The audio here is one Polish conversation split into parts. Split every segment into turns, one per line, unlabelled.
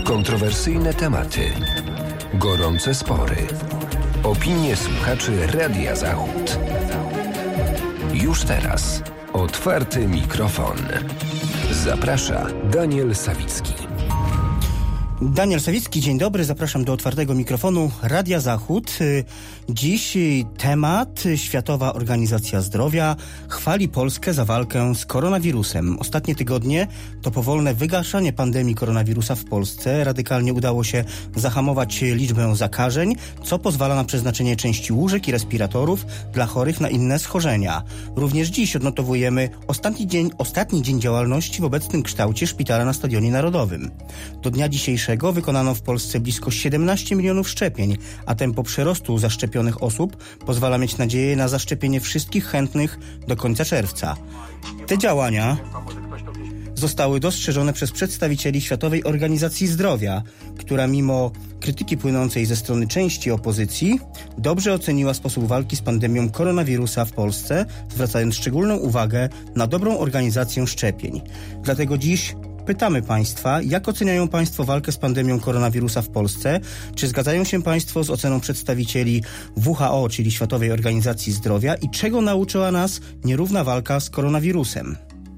Kontrowersyjne tematy, gorące spory, opinie słuchaczy Radia Zachód. Już teraz otwarty mikrofon. Zaprasza Daniel Sawicki.
Daniel Sawicki, dzień dobry, zapraszam do otwartego mikrofonu Radia Zachód. Dziś temat: Światowa Organizacja Zdrowia chwali Polskę za walkę z koronawirusem. Ostatnie tygodnie to powolne wygaszanie pandemii koronawirusa w Polsce. Radykalnie udało się zahamować liczbę zakażeń, co pozwala na przeznaczenie części łóżek i respiratorów dla chorych na inne schorzenia. Również dziś odnotowujemy ostatni dzień działalności w obecnym kształcie szpitala na Stadionie Narodowym. Do dnia dzisiejszego wykonano w Polsce blisko 17 milionów szczepień, a tempo przyrostu zaszczepionych osób pozwala mieć nadzieję na zaszczepienie wszystkich chętnych do końca czerwca. Te działania zostały dostrzeżone przez przedstawicieli Światowej Organizacji Zdrowia, która mimo krytyki płynącej ze strony części opozycji dobrze oceniła sposób walki z pandemią koronawirusa w Polsce, zwracając szczególną uwagę na dobrą organizację szczepień. Dlatego dziś pytamy Państwa, jak oceniają Państwo walkę z pandemią koronawirusa w Polsce? Czy zgadzają się Państwo z oceną przedstawicieli WHO, czyli Światowej Organizacji Zdrowia, i czego nauczyła nas nierówna walka z koronawirusem?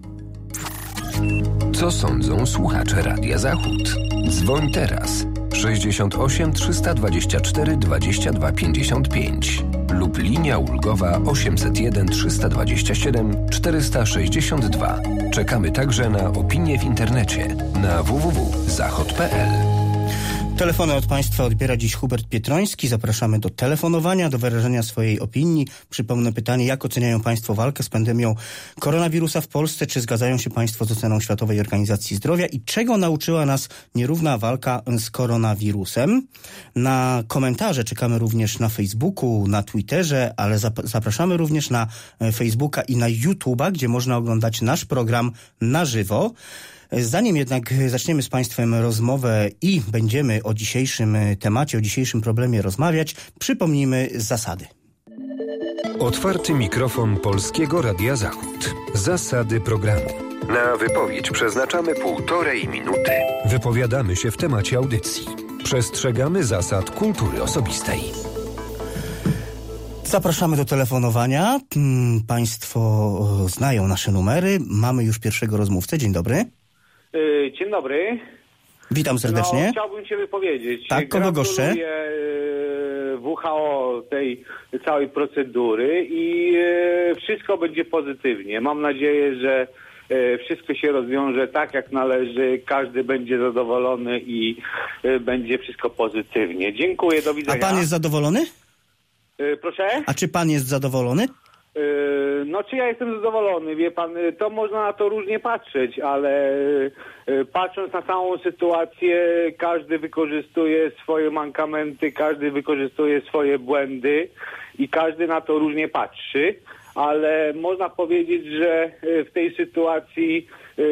Co sądzą słuchacze Radia Zachód? Dzwoń teraz 68 324 22 55 lub linia ulgowa 801 327 462. Czekamy także na opinie w internecie na www.zachod.pl.
Telefony od Państwa odbiera dziś Hubert Pietroński. Zapraszamy do telefonowania, do wyrażenia swojej opinii. Przypomnę pytanie: jak oceniają Państwo walkę z pandemią koronawirusa w Polsce? Czy zgadzają się Państwo z oceną Światowej Organizacji Zdrowia? I czego nauczyła nas nierówna walka z koronawirusem? Na komentarze czekamy również na Facebooku, na Twitterze, ale zapraszamy również na Facebooka i na YouTube'a, gdzie można oglądać nasz program na żywo. Zanim jednak zaczniemy z Państwem rozmowę i będziemy o dzisiejszym temacie, o dzisiejszym problemie rozmawiać, przypomnijmy zasady.
Otwarty mikrofon Polskiego Radia Zachód. Zasady programu. Na wypowiedź przeznaczamy 1,5 minuty. Wypowiadamy się w temacie audycji. Przestrzegamy zasad kultury osobistej.
Zapraszamy do telefonowania. Państwo znają nasze numery. Mamy już pierwszego rozmówcę. Dzień dobry.
Dzień dobry.
Witam serdecznie.
Chciałbym się wypowiedzieć.
Tak, kogo goszczę?
WHO tej całej procedury i wszystko będzie pozytywnie. Mam nadzieję, że wszystko się rozwiąże tak, jak należy. Każdy będzie zadowolony i będzie wszystko pozytywnie. Dziękuję, do widzenia.
A pan jest zadowolony?
Proszę?
A czy pan jest zadowolony?
No, czy ja jestem zadowolony? Wie pan, to można na to różnie patrzeć, ale patrząc na całą sytuację, każdy wykorzystuje swoje mankamenty, każdy wykorzystuje swoje błędy i każdy na to różnie patrzy, ale można powiedzieć, że w tej sytuacji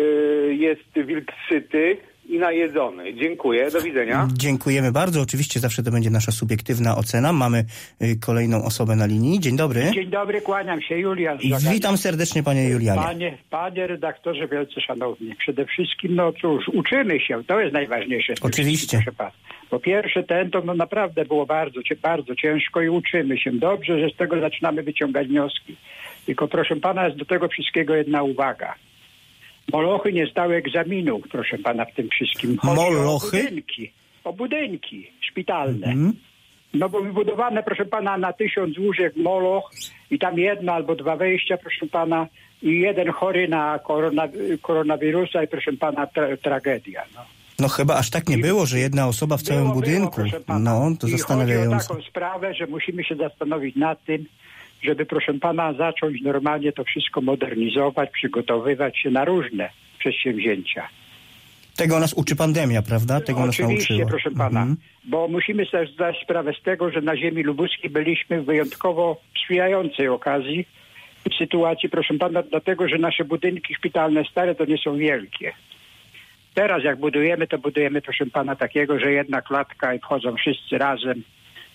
jest wilk syty i najedzony. Dziękuję, do widzenia.
Dziękujemy bardzo. Oczywiście zawsze to będzie nasza subiektywna ocena. Mamy kolejną osobę na linii. Dzień dobry.
Dzień dobry, kłaniam się, Julian.
Witam serdecznie, panie Julianie.
Panie redaktorze, wielce szanowni. Przede wszystkim, no cóż, uczymy się. To jest najważniejsze.
Oczywiście.
Po pierwsze, to naprawdę było bardzo ciężko i uczymy się. Dobrze, że z tego zaczynamy wyciągać wnioski. Tylko proszę pana, jest do tego wszystkiego jedna uwaga. Molochy nie zdały egzaminu, proszę pana, w tym wszystkim. Chodzi
Molochy?
O budynki szpitalne. No bo wybudowane, proszę pana, na 1000 łóżek moloch i tam jedno albo 2 wejścia, proszę pana, i jeden chory na koronawirusa i proszę pana tragedia.
No chyba aż tak nie było, że jedna osoba w całym budynku. No, to zastanawiające.
Chodzi o taką sprawę, że musimy się zastanowić nad tym, żeby, proszę pana, zacząć normalnie to wszystko modernizować, przygotowywać się na różne przedsięwzięcia.
Tego nas uczy pandemia, prawda? Tego nas nauczyła.
Oczywiście, proszę pana, bo musimy sobie zdać sprawę z tego, że na ziemi lubuskiej byliśmy w wyjątkowo sprzyjającej okazji, w sytuacji, proszę pana, dlatego, że nasze budynki szpitalne stare to nie są wielkie. Teraz jak budujemy, to budujemy, proszę pana, takiego, że jedna klatka i wchodzą wszyscy razem,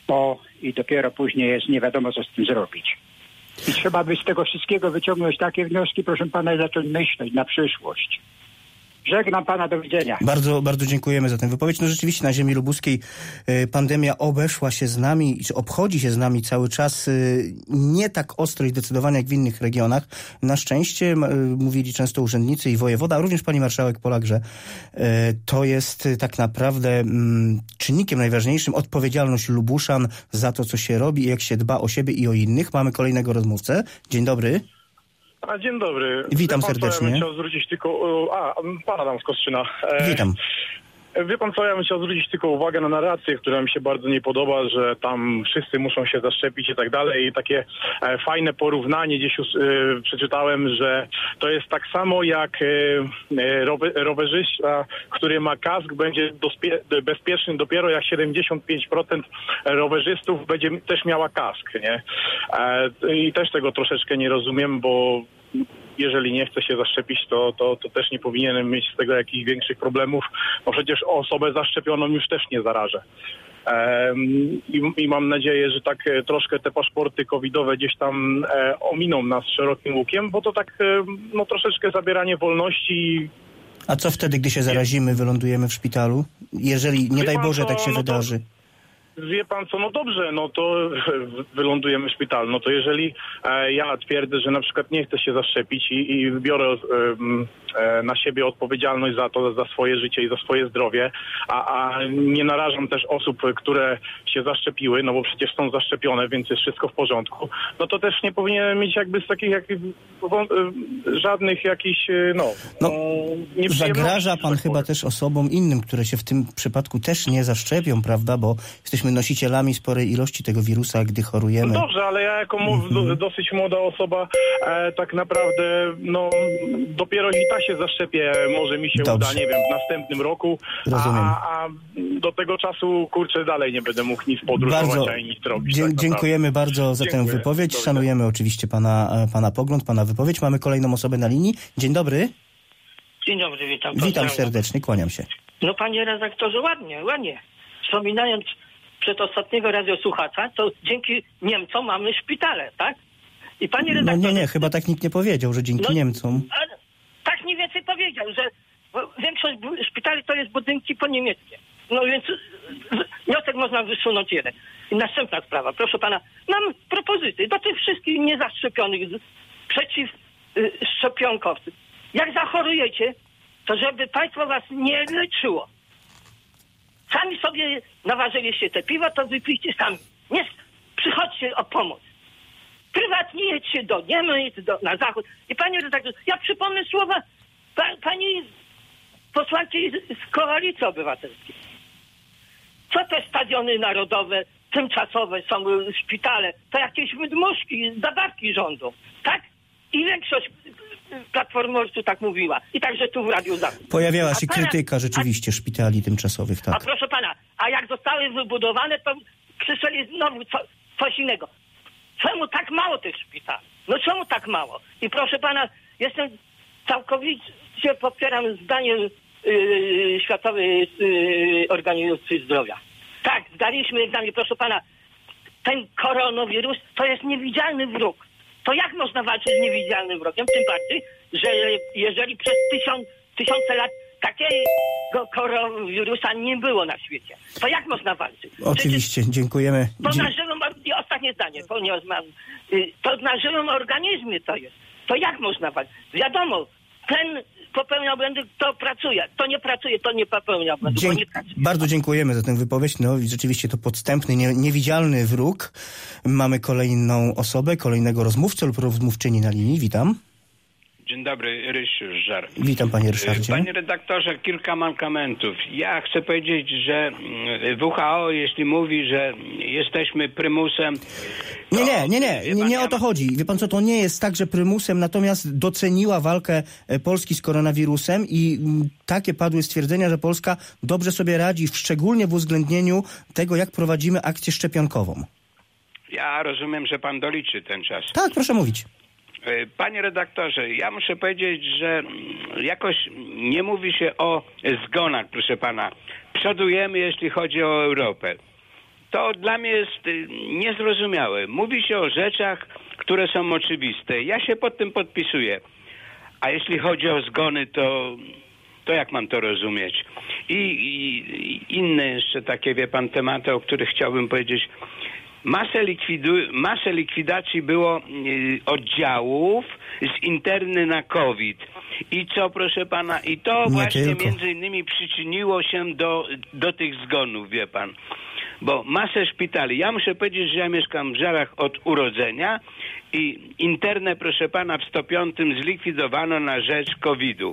i dopiero później jest nie wiadomo, co z tym zrobić. I trzeba by z tego wszystkiego wyciągnąć takie wnioski, proszę pana, i zacząć myśleć na przyszłość. Żegnam pana, do widzenia.
Bardzo, bardzo dziękujemy za tę wypowiedź. No rzeczywiście na ziemi lubuskiej pandemia obeszła się z nami, czy obchodzi się z nami cały czas nie tak ostro i zdecydowanie jak w innych regionach. Na szczęście mówili często urzędnicy i wojewoda, a również pani marszałek Polak, że to jest tak naprawdę czynnikiem najważniejszym odpowiedzialność Lubuszan za to, co się robi i jak się dba o siebie i o innych. Mamy kolejnego rozmówcę. Dzień dobry.
Dzień dobry.
Witam
pan,
serdecznie.
Ja bym chciał zwrócić tylko... pan Adam z Kostrzyna.
Witam.
Wie pan co, ja bym chciał zwrócić tylko uwagę na narrację, która mi się bardzo nie podoba, że tam wszyscy muszą się zaszczepić i tak dalej. I takie fajne porównanie gdzieś przeczytałem, że to jest tak samo jak rowerzysta, który ma kask, będzie bezpieczny dopiero jak 75% rowerzystów będzie też miała kask, nie? I też tego troszeczkę nie rozumiem, bo jeżeli nie chce się zaszczepić, to też nie powinienem mieć z tego jakichś większych problemów, bo przecież osobę zaszczepioną już też nie zarażę. I mam nadzieję, że tak troszkę te paszporty covidowe gdzieś tam ominą nas szerokim łukiem, bo to tak troszeczkę zabieranie wolności.
A co wtedy, gdy się zarazimy, wylądujemy w szpitalu? Jeżeli, nie daj Boże, tak się wydarzy.
Wie pan co, no dobrze, no to wylądujemy w szpitalu. No to jeżeli ja twierdzę, że na przykład nie chcę się zaszczepić i biorę na siebie odpowiedzialność za to, za swoje życie i za swoje zdrowie, a nie narażam też osób, które się zaszczepiły, no bo przecież są zaszczepione, więc jest wszystko w porządku, no to też nie powinienem mieć jakby z takich żadnych jakichś,
zagraża pan chyba też osobom innym, które się w tym przypadku też nie zaszczepią, prawda, bo jesteśmy nosicielami sporej ilości tego wirusa, gdy chorujemy.
No dobrze, ale ja jako dosyć młoda osoba tak naprawdę, dopiero i tak się zaszczepię, może mi się uda, nie wiem, w następnym roku, a do tego czasu, kurczę, dalej nie będę mógł nic podróżować, ani nic robić.
Dziękujemy bardzo za tę wypowiedź. Szanujemy oczywiście pana pogląd, pana wypowiedź. Mamy kolejną osobę na linii. Dzień dobry.
Dzień dobry, witam.
Witam serdecznie, kłaniam się.
No panie redaktorze, ładnie. Wspominając przedostatniego radiosłuchacza, to dzięki Niemcom mamy szpitale, tak? I panie redaktorze...
Nie, chyba tak nikt nie powiedział, że dzięki Niemcom.
Tak mniej więcej powiedział, że większość szpitali to jest budynki po niemieckie. No więc wniosek można wysunąć jeden. I następna sprawa, proszę pana, mam propozycję do tych wszystkich niezaszczepionych, przeciwszczepionkowców. Jak zachorujecie, to żeby państwo was nie leczyło. Sami sobie naważyliście te piwa, to wypijcie sami. Nie przychodźcie o pomoc. Prywatnie jedźcie do Niemiec, na zachód. I panie redaktor, ja przypomnę słowa pani posłanki z Koalicji Obywatelskiej. Co te stadiony narodowe, tymczasowe są szpitale? To jakieś wydmuszki, zabawki rządu, tak? I większość platformowców tak mówiła. I także tu w Radiu Zachód.
Pojawiała się krytyka rzeczywiście szpitali tymczasowych, tak.
A proszę pana, a jak zostały wybudowane, to krzyczeli znowu coś innego. Czemu tak mało tych szpitali? No czemu tak mało? I proszę pana, całkowicie popieram zdanie Światowej Organizacji Zdrowia. Tak, zdaliśmy egzamin. Proszę pana, ten koronawirus to jest niewidzialny wróg. To jak można walczyć z niewidzialnym wrogiem? Tym bardziej, że jeżeli przez tysiące lat takiego koronawirusa nie było na świecie, to jak można walczyć?
Oczywiście, dziękujemy.
I ostatnie zdanie, to na żywym organizmie to jest. To jak można walczyć? Wiadomo, ten popełnia błędy, to pracuje. To nie pracuje, to nie popełnia błędów.
Bardzo dziękujemy za tę wypowiedź. No i rzeczywiście to podstępny, niewidzialny wróg. Mamy kolejną osobę, kolejnego rozmówcę lub rozmówczyni na linii. Witam.
Dzień dobry, Rysiu Żar.
Witam panie Ryszardzie.
Panie redaktorze, kilka mankamentów. Ja chcę powiedzieć, że WHO, jeśli mówi, że jesteśmy prymusem...
Nie o to chodzi. Wie pan co, to nie jest tak, że prymusem, natomiast doceniła walkę Polski z koronawirusem i takie padły stwierdzenia, że Polska dobrze sobie radzi, szczególnie w uwzględnieniu tego, jak prowadzimy akcję szczepionkową.
Ja rozumiem, że pan doliczy ten czas.
Tak, proszę mówić.
Panie redaktorze, ja muszę powiedzieć, że jakoś nie mówi się o zgonach, proszę pana. Przodujemy, jeśli chodzi o Europę. To dla mnie jest niezrozumiałe. Mówi się o rzeczach, które są oczywiste. Ja się pod tym podpisuję. A jeśli chodzi o zgony, to To jak mam to rozumieć? I inne jeszcze takie, wie pan, tematy, o których chciałbym powiedzieć. Masę likwidacji było oddziałów z interny na COVID. I co, proszę pana? I to
Nie
właśnie
tylko.
między innymi przyczyniło się do tych zgonów, wie pan. Bo masę szpitali. Ja muszę powiedzieć, że ja mieszkam w Żarach od urodzenia i internę, proszę pana, w 105 zlikwidowano na rzecz COVID-u.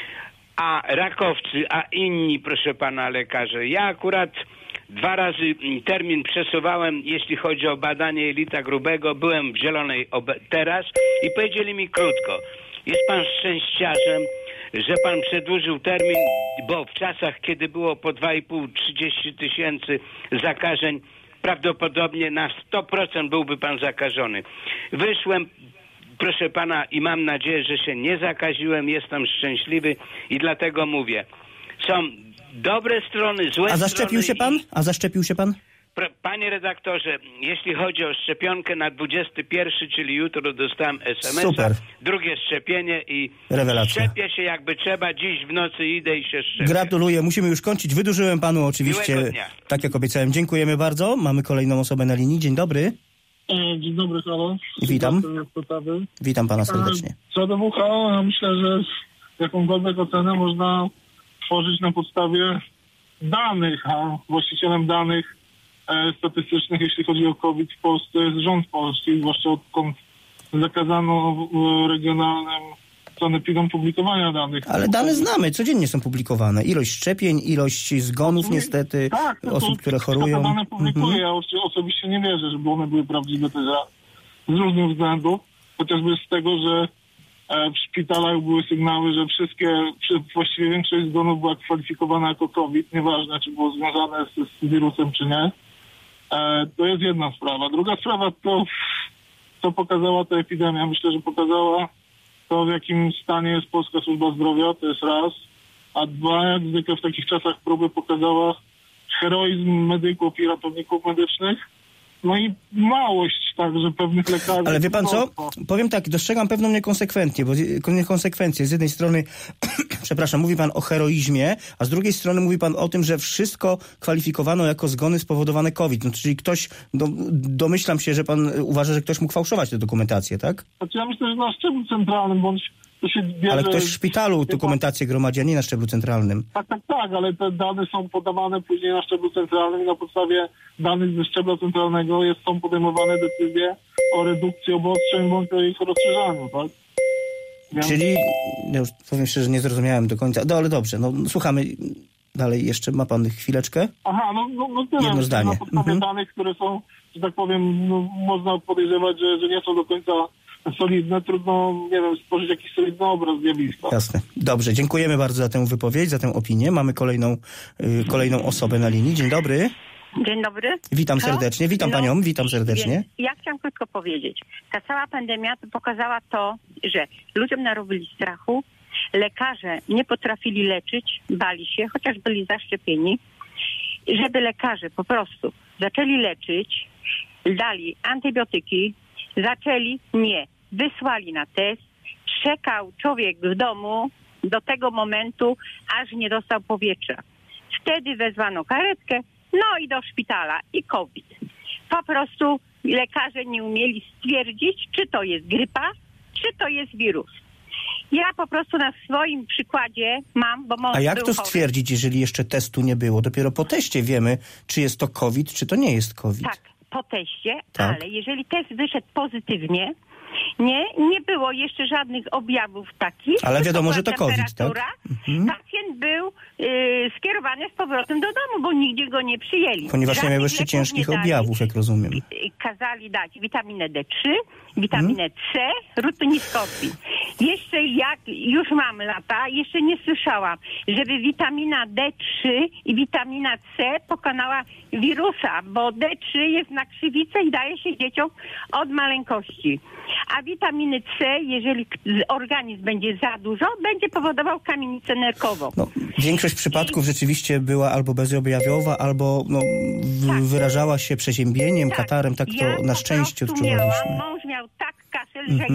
A rakowcy, a inni, proszę pana, lekarze. Ja akurat 2 razy termin przesuwałem, jeśli chodzi o badanie jelita grubego. Byłem w Zielonej teraz i powiedzieli mi krótko. Jest pan szczęściarzem, że pan przedłużył termin, bo w czasach, kiedy było po 2,5-30 tysięcy zakażeń, prawdopodobnie na 100% byłby pan zakażony. Wyszłem, proszę pana, i mam nadzieję, że się nie zakaziłem, jestem szczęśliwy i dlatego mówię, są dobre strony, złe
A zaszczepił się pan? A zaszczepił się pan?
Panie redaktorze, jeśli chodzi o szczepionkę na 21, czyli jutro dostałem SMS-a,
Super.
drugie szczepienie i
Rewelacja.
szczepię się jakby trzeba, dziś w nocy idę i się szczepię.
Gratuluję, musimy już kończyć. Wydłużyłem panu oczywiście,
Miłego dnia.
tak jak obiecałem. Dziękujemy bardzo. Mamy kolejną osobę na linii. Dzień dobry.
Dzień dobry, halo.
Witam.
Gotowy.
Witam pana serdecznie.
Co do WHO, ja myślę, że jakąkolwiek ocenę można tworzyć na podstawie danych, a właścicielem danych statystycznych, jeśli chodzi o COVID w Polsce, jest rząd polski, zwłaszcza odkąd zakazano regionalnym sanepidom publikowania danych.
Ale dane znamy, codziennie są publikowane. Ilość szczepień, ilość zgonów niestety,
tak,
osób, które chorują.
Te dane publikuję. Ja osobiście nie wierzę, żeby one były prawdziwe też z różnych względów. Chociażby z tego, że w szpitalach były sygnały, że właściwie większość zgonów była kwalifikowana jako COVID, nieważne czy było związane z wirusem czy nie. To jest jedna sprawa. Druga sprawa to, co pokazała ta epidemia. Myślę, że pokazała to, w jakim stanie jest polska służba zdrowia, to jest raz. A dwa, jak zwykle w takich czasach próby pokazała heroizm medyków i ratowników medycznych. No i małość także pewnych lekarzy.
Ale wie pan co? Powiem tak, dostrzegam pewną niekonsekwencję. Z jednej strony, przepraszam, mówi pan o heroizmie, a z drugiej strony mówi pan o tym, że wszystko kwalifikowano jako zgony spowodowane COVID. No, czyli ktoś, domyślam się, że pan uważa, że ktoś mógł fałszować tę dokumentację, tak?
Znaczy ja myślę, że na szczeblu centralnym, bądź to się bierze...
Ale ktoś w szpitalu dokumentację gromadzi, a nie na szczeblu centralnym.
Tak, ale te dane są podawane później na szczeblu centralnym i na podstawie danych ze szczebla centralnego są podejmowane decyzje o redukcji obostrzeń bądź o ich rozszerzaniu, tak?
Czyli, ja już powiem szczerze, nie zrozumiałem do końca, ale dobrze, słuchamy dalej jeszcze, ma pan chwileczkę?
Aha, no tyle.
Jedno zdanie.
Na podstawie danych, które są, że tak powiem, można podejrzewać, że nie są do końca solidne, trudno, nie wiem, stworzyć jakiś solidny obraz zjawiska.
Jasne. Dobrze, dziękujemy bardzo za tę wypowiedź, za tę opinię. Mamy kolejną osobę na linii. Dzień dobry.
Dzień dobry.
Witam serdecznie. Witam panią, witam serdecznie.
Ja chciałam krótko powiedzieć. Ta cała pandemia pokazała to, że ludziom narobili strachu, lekarze nie potrafili leczyć, bali się, chociaż byli zaszczepieni. Żeby lekarze po prostu zaczęli leczyć, dali antybiotyki, wysłali na test, czekał człowiek w domu do tego momentu, aż nie dostał powietrza. Wtedy wezwano karetkę, no i do szpitala i COVID. Po prostu lekarze nie umieli stwierdzić, czy to jest grypa, czy to jest wirus. Ja po prostu na swoim przykładzie mam, bo mąż
A jak
był
to
chory.
stwierdzić, jeżeli jeszcze testu nie było? Dopiero po teście wiemy, czy jest to COVID, czy to nie jest COVID.
Tak, po teście,
Tak.
ale jeżeli test wyszedł pozytywnie, nie było jeszcze żadnych objawów takich.
Ale wiadomo,
była
że to COVID, tak?
temperatura. Pacjent był skierowany z powrotem do domu, bo nigdzie go nie przyjęli.
Ponieważ nie
Żadnych
miał jeszcze
leków
ciężkich
nie dali.
objawów, jak rozumiem.
Kazali dać witaminę D3, witaminę C, rutuniskopin. Jeszcze jak już mam lata, jeszcze nie słyszałam, żeby witamina D3 i witamina C pokonała wirusa, bo D3 jest na krzywicę i daje się dzieciom od maleńkości. A witaminy C, jeżeli organizm będzie za dużo, będzie powodował kamienicę nerkową.
Większość przypadków rzeczywiście była albo bezobjawowa, albo wyrażała się przeziębieniem, katarem, tak to na szczęście odczuwaliśmy.
Mąż miał tak kaszel, że ja jeszcze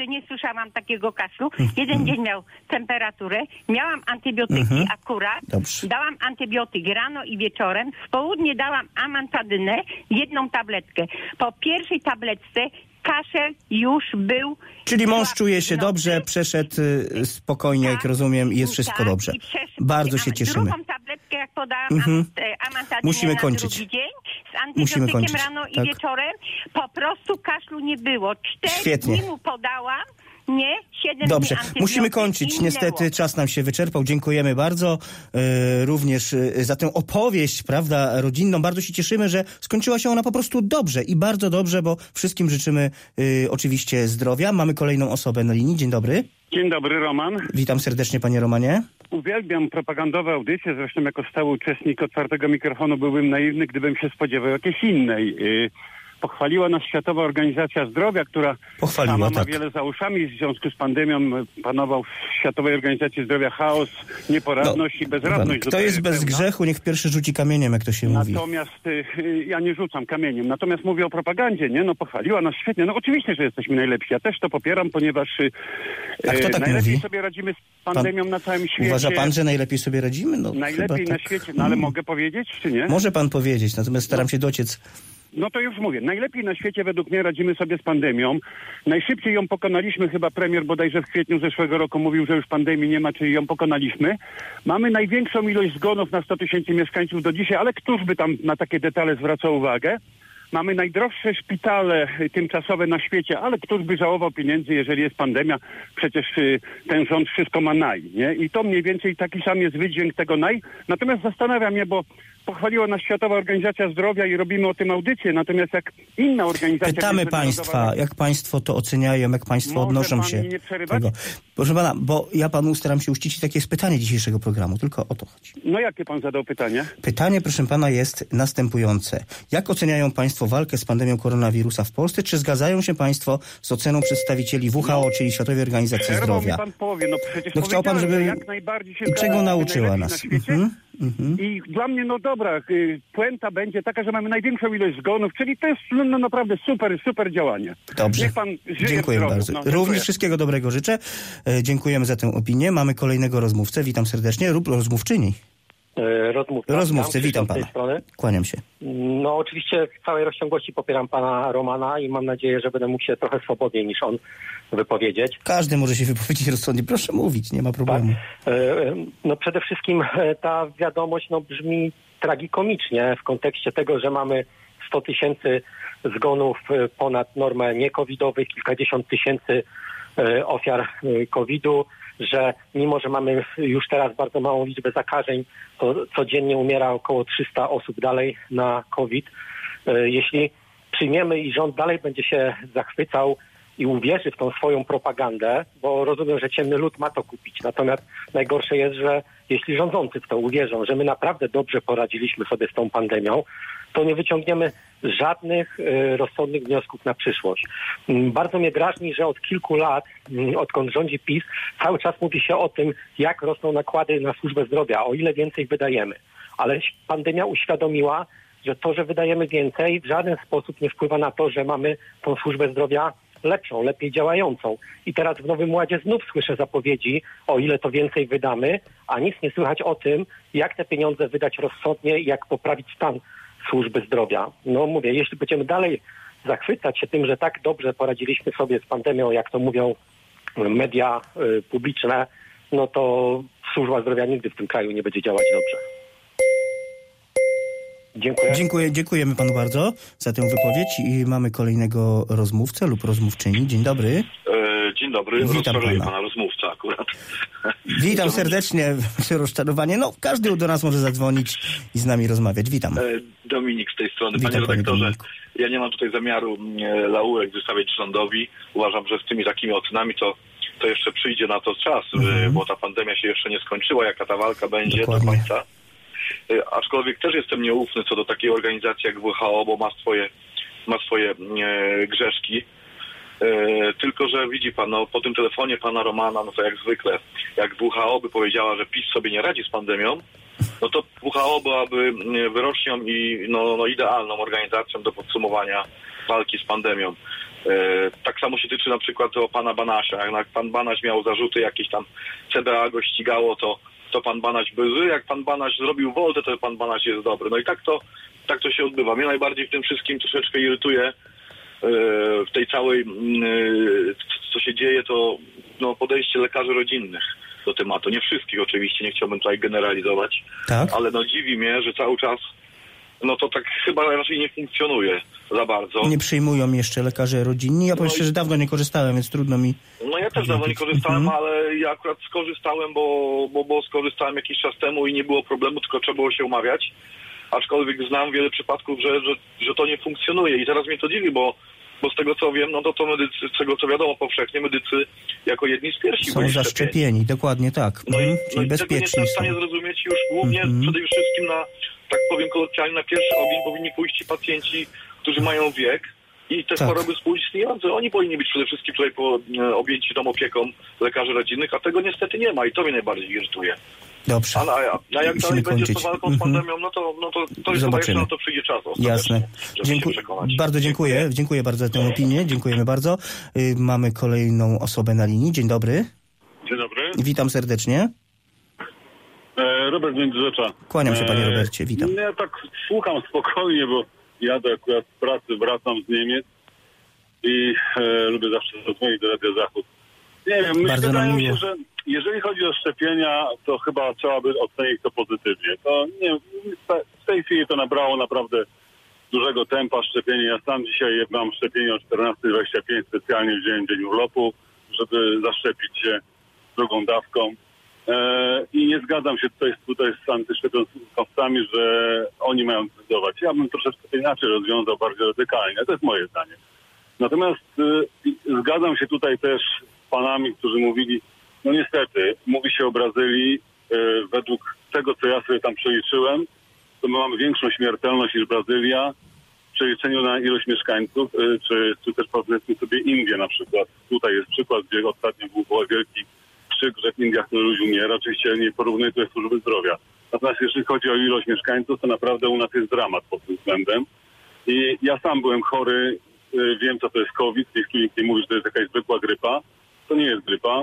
jeszcze nie słyszałam takiego kaszlu. Jeden dzień miał temperaturę, miałam antybiotyki akurat, dałam antybiotyk rano i wieczorem, w południe dałam amantadynę, 1 tabletkę. Po pierwszej tabletce kaszel już był...
Czyli mąż czuje się dobrze, przeszedł spokojnie, jak rozumiem, i jest wszystko dobrze. Bardzo się cieszymy.
Drugą tabletkę, jak podałam amantadynę
Musimy kończyć.
Drugi dzień, z antybiotykiem rano i wieczorem, po prostu kaszlu nie było. 4 dni mu podałam, nie, 7
Dobrze,
dni
musimy kończyć. Niestety czas nam się wyczerpał. Dziękujemy bardzo również za tę opowieść, prawda, rodzinną. Bardzo się cieszymy, że skończyła się ona po prostu dobrze i bardzo dobrze, bo wszystkim życzymy oczywiście zdrowia. Mamy kolejną osobę na linii. Dzień dobry.
Dzień dobry, Roman.
Witam serdecznie, panie Romanie.
Uwielbiam propagandowe audycje, zresztą jako stały uczestnik Otwartego Mikrofonu byłbym naiwny, gdybym się spodziewał jakiejś innej. Pochwaliła nas Światowa Organizacja Zdrowia, która sama ma wiele za uszami. W związku z pandemią panował w Światowej Organizacji Zdrowia chaos, nieporadność i bezradność.
Kto jest bez grzechu, niech pierwszy rzuci kamieniem, jak to się mówi.
Natomiast ja nie rzucam kamieniem. Natomiast mówię o propagandzie, nie? No pochwaliła nas świetnie. No oczywiście, że jesteśmy najlepsi. Ja też to popieram, ponieważ
a kto tak
najlepiej
mówi?
sobie radzimy z pandemią na całym świecie.
Uważa pan, że najlepiej sobie radzimy? No,
najlepiej na świecie, no ale mogę powiedzieć, czy nie?
Może pan powiedzieć, natomiast staram się dociec.
No to już mówię. Najlepiej na świecie według mnie radzimy sobie z pandemią. Najszybciej ją pokonaliśmy, chyba premier bodajże w kwietniu zeszłego roku mówił, że już pandemii nie ma, czyli ją pokonaliśmy. Mamy największą ilość zgonów na 100 000 mieszkańców do dzisiaj, ale któż by tam na takie detale zwracał uwagę? Mamy najdroższe szpitale tymczasowe na świecie, ale któż by żałował pieniędzy, jeżeli jest pandemia? Przecież ten rząd wszystko ma nie? I to mniej więcej taki sam jest wydźwięk tego Natomiast zastanawiam mnie, bo pochwaliła nas Światowa Organizacja Zdrowia i robimy o tym audycję, natomiast jak inna organizacja...
Pytamy państwa, jak państwo to oceniają, jak państwo odnoszą się do tego. Proszę pana, bo ja panu staram się uściślić, takie jest pytanie dzisiejszego programu, tylko o to chodzi.
No jakie pan zadał pytanie?
Pytanie, proszę pana, jest następujące. Jak oceniają państwo walkę z pandemią koronawirusa w Polsce? Czy zgadzają się państwo z oceną przedstawicieli WHO, czyli Światowej Organizacji Zdrowia?
Pan powie, no przecież
chciał pan, żeby...
jak najbardziej się
czego nauczyła nas?
I dla mnie, no dobra, puenta będzie taka, że mamy największą ilość zgonów, czyli to jest naprawdę super działanie.
Dobrze.
Niech pan żyje
dziękuję
zdrowo.
bardzo. Również wszystkiego dobrego życzę. Dziękujemy za tę opinię. Mamy kolejnego rozmówcę. Witam serdecznie. Rozmówczyni. Rozmówcy, witam pana. Kłaniam się.
No oczywiście w całej rozciągłości popieram pana Romana i mam nadzieję, że będę mógł się trochę swobodniej niż on wypowiedzieć.
Każdy może się wypowiedzieć rozsądnie. Proszę mówić, nie ma problemu.
Tak. No przede wszystkim ta wiadomość brzmi tragikomicznie w kontekście tego, że mamy 100 000 zgonów ponad normę niecovidowych, kilkadziesiąt tysięcy ofiar COVID-u, że mimo, że mamy już teraz bardzo małą liczbę zakażeń, to codziennie umiera około 300 osób dalej na COVID. Jeśli przyjmiemy i rząd dalej będzie się zachwycał i uwierzy w tą swoją propagandę, bo rozumiem, że ciemny lud ma to kupić. Natomiast najgorsze jest, że jeśli rządzący w to uwierzą, że my naprawdę dobrze poradziliśmy sobie z tą pandemią, to nie wyciągniemy żadnych rozsądnych wniosków na przyszłość. Bardzo mnie drażni, że od kilku lat, odkąd rządzi PiS, cały czas mówi się o tym, jak rosną nakłady na służbę zdrowia, o ile więcej wydajemy. Ale pandemia uświadomiła, że to, że wydajemy więcej, w żaden sposób nie wpływa na to, że mamy tą służbę zdrowia lepszą, lepiej działającą. I teraz w Nowym Ładzie znów słyszę zapowiedzi, o ile to więcej wydamy, a nic nie słychać o tym, jak te pieniądze wydać rozsądnie i jak poprawić stan służby zdrowia. No mówię, jeśli będziemy dalej zachwycać się tym, że tak dobrze poradziliśmy sobie z pandemią, jak to mówią media publiczne, no to służba zdrowia nigdy w tym kraju nie będzie działać dobrze. Dziękuję.
Dziękujemy panu bardzo za tę wypowiedź i mamy kolejnego rozmówcę lub rozmówczyni. Dzień dobry.
Dzień dobry.
Witam
pana rozmówca akurat.
Witam serdecznie. Rozczarowanie. No, każdy do nas może zadzwonić i z nami rozmawiać. Witam.
Dominik z tej strony. Panie redaktorze, ja nie mam tutaj zamiaru laurek wystawiać rządowi. Uważam, że z tymi takimi ocenami to jeszcze przyjdzie na to czas, bo ta pandemia się jeszcze nie skończyła, jaka ta walka będzie do końca. Aczkolwiek też jestem nieufny co do takiej organizacji jak WHO, bo ma swoje grzeszki. Tylko że widzi pan, po tym telefonie pana Romana, to jak zwykle, jak WHO by powiedziała, że PiS sobie nie radzi z pandemią, no to WHO byłaby wyrocznią i idealną organizacją do podsumowania walki z pandemią. Tak samo się tyczy na przykład o pana Banasia. Jak pan Banaś miał zarzuty, jakieś tam CBA go ścigało, to pan Banaś był zły. Jak pan Banaś zrobił woltę, to pan Banaś jest dobry. No i tak to się odbywa. Mnie najbardziej w tym wszystkim troszeczkę irytuje w tej całej, co się dzieje, to podejście lekarzy rodzinnych do tematu. Nie wszystkich oczywiście, nie chciałbym tutaj generalizować,
tak?
Ale dziwi mnie, że cały czas to tak chyba raczej nie funkcjonuje za bardzo.
Nie przyjmują jeszcze lekarze rodzinni. Ja powiem szczerze, że dawno nie korzystałem, więc trudno mi...
Ja też dawno nie korzystałem, ale ja akurat skorzystałem, bo skorzystałem jakiś czas temu i nie było problemu, tylko trzeba było się umawiać. Aczkolwiek znam wiele przypadków, że to nie funkcjonuje i teraz mnie to dziwi, bo z tego co wiem, to medycy, z tego co wiadomo powszechnie, medycy jako jedni z pierwszych
są zaszczepieni, dokładnie tak. Czyli bezpieczni
tego nie jestem w stanie zrozumieć już głównie przede wszystkim tak powiem kolokwialnie, na pierwszy ogień powinni pójść ci pacjenci, którzy mają wiek i te choroby współistniejące. Oni powinni być przede wszystkim tutaj objęci tą opieką lekarzy rodzinnych, a tego niestety nie ma i to mnie najbardziej irytuje.
Dobrze.
A jak dalej będzie z tą walką z pandemią, to jest chyba jeszcze na to przyjdzie czas.
Jasne. Bardzo dziękuję. Dziękuję bardzo za tę opinię. Dziękujemy bardzo. Mamy kolejną osobę na linii. Dzień dobry.
Dzień dobry.
Witam serdecznie.
Robert Międzyrzecza.
Kłaniam się, panie Robercie. Witam.
Ja tak słucham spokojnie, bo jadę akurat z pracy, wracam z Niemiec i lubię zawsze zadzwonić do Radia Zachód. Nie wiem, wydaje mi się, że jeżeli chodzi o szczepienia, to chyba trzeba by ocenić to pozytywnie. To nie, w tej chwili to nabrało naprawdę dużego tempa szczepienia. Ja sam dzisiaj mam szczepienie o 14:25, specjalnie wziąłem dzień urlopu, żeby zaszczepić się drugą dawką. I nie zgadzam się tutaj z antyszczepionkowcami, że oni mają decydować. Ja bym troszeczkę inaczej rozwiązał, bardziej radykalnie. To jest moje zdanie. Natomiast zgadzam się tutaj też z panami, którzy mówili, niestety, mówi się o Brazylii, według tego, co ja sobie tam przeliczyłem, to my mamy większą śmiertelność niż Brazylia w przeliczeniu na ilość mieszkańców, czy też powiedzmy sobie Indie na przykład. Tutaj jest przykład, gdzie ostatnio był wielki krzyk, że w Indiach to ludzi umiera. Oczywiście nie porównuję tutaj służby zdrowia. Natomiast jeżeli chodzi o ilość mieszkańców, to naprawdę u nas jest dramat pod tym względem. I ja sam byłem chory, wiem co to jest COVID, jeśli nikt nie mówi, że to jest jakaś zwykła grypa. To nie jest grypa.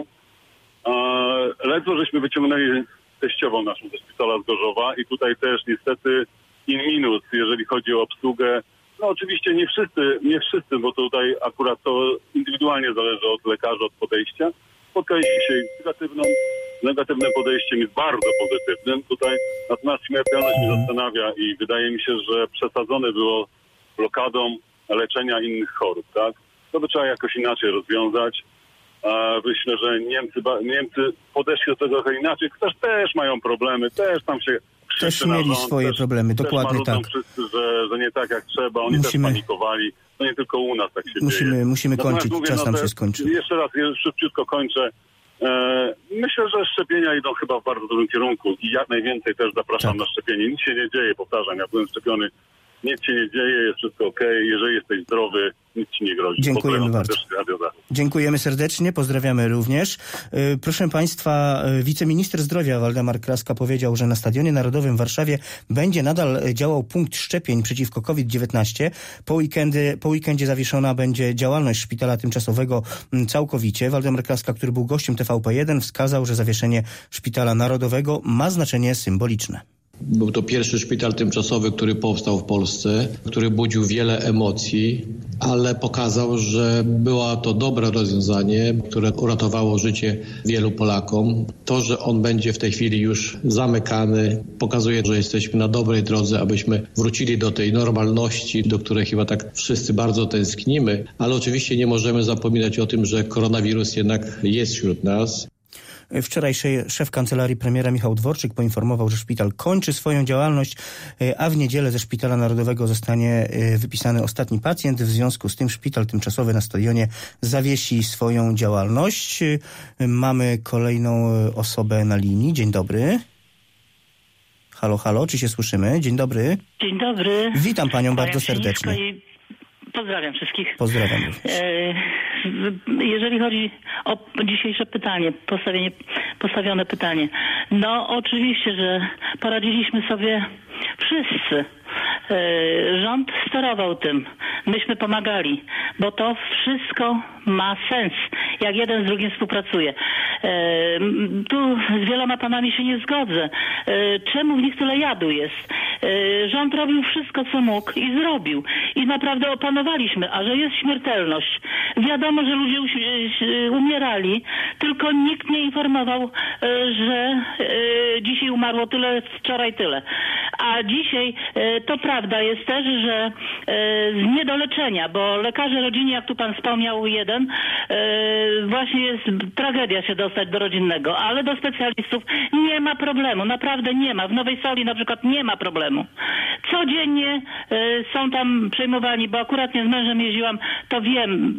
Ledwo żeśmy wyciągnęli teściową naszą ze szpitala z Gorzowa i tutaj też niestety in minus, jeżeli chodzi o obsługę. Oczywiście nie wszyscy, bo tutaj akurat to indywidualnie zależy od lekarza, od podejścia. Spotkaliśmy się z negatywnym podejściem i z bardzo pozytywnym tutaj. Natomiast śmiertelność mnie zastanawia i wydaje mi się, że przesadzone było blokadą leczenia innych chorób, tak? To by trzeba jakoś inaczej rozwiązać. Myślę, że Niemcy podeszli do tego trochę inaczej. Też mają problemy, też tam się
też mieli swoje problemy, dokładnie tak.
Wszyscy, że nie tak jak trzeba, oni też panikowali. No nie tylko u nas tak się dzieje.
Musimy kończyć, czas nam się skończy.
Jeszcze raz, szybciutko kończę. Myślę, że szczepienia idą chyba w bardzo dobrym kierunku i jak najwięcej też zapraszam na szczepienie. Nic się nie dzieje, powtarzam, ja byłem szczepiony. Nic się nie dzieje, jest wszystko okej. Jeżeli jesteś zdrowy, nic ci nie grozi.
Dziękujemy bardzo. Dziękujemy serdecznie, pozdrawiamy również. Proszę Państwa, wiceminister zdrowia Waldemar Kraska powiedział, że na Stadionie Narodowym w Warszawie będzie nadal działał punkt szczepień przeciwko COVID-19. Po weekendzie zawieszona będzie działalność szpitala tymczasowego całkowicie. Waldemar Kraska, który był gościem TVP1, wskazał, że zawieszenie szpitala narodowego ma znaczenie symboliczne.
Był to pierwszy szpital tymczasowy, który powstał w Polsce, który budził wiele emocji, ale pokazał, że było to dobre rozwiązanie, które uratowało życie wielu Polakom. To, że on będzie w tej chwili już zamykany, pokazuje, że jesteśmy na dobrej drodze, abyśmy wrócili do tej normalności, do której chyba tak wszyscy bardzo tęsknimy, ale oczywiście nie możemy zapominać o tym, że koronawirus jednak jest wśród nas.
Wczoraj szef Kancelarii Premiera Michał Dworczyk poinformował, że szpital kończy swoją działalność, a w niedzielę ze Szpitala Narodowego zostanie wypisany ostatni pacjent. W związku z tym szpital tymczasowy na Stadionie zawiesi swoją działalność. Mamy kolejną osobę na linii. Dzień dobry. Halo, halo, czy się słyszymy? Dzień dobry.
Dzień dobry.
Witam panią bardzo serdecznie.
Pozdrawiam wszystkich.
Pozdrawiam.
Jeżeli chodzi o dzisiejsze pytanie, postawione pytanie. Oczywiście, że poradziliśmy sobie wszyscy. Rząd sterował tym. myśmy pomagali, bo to wszystko ma sens, jak jeden z drugim współpracuje. Tu z wieloma panami się nie zgodzę. Czemu w nich tyle jadu jest? Rząd robił wszystko, co mógł i zrobił. I naprawdę opanowaliśmy, a że jest śmiertelność. Wiadomo, że ludzie umierali, tylko nikt nie informował, że dzisiaj umarło tyle, wczoraj tyle. A dzisiaj to prawda jest też, że z niedoleczenia, bo lekarze rodzinni, jak tu pan wspomniał jeden, właśnie jest tragedia się dostać do rodzinnego, ale do specjalistów nie ma problemu, naprawdę nie ma. W Nowej Soli na przykład nie ma problemu. Codziennie są tam przejmowani, bo akurat nie z mężem jeździłam, to wiem,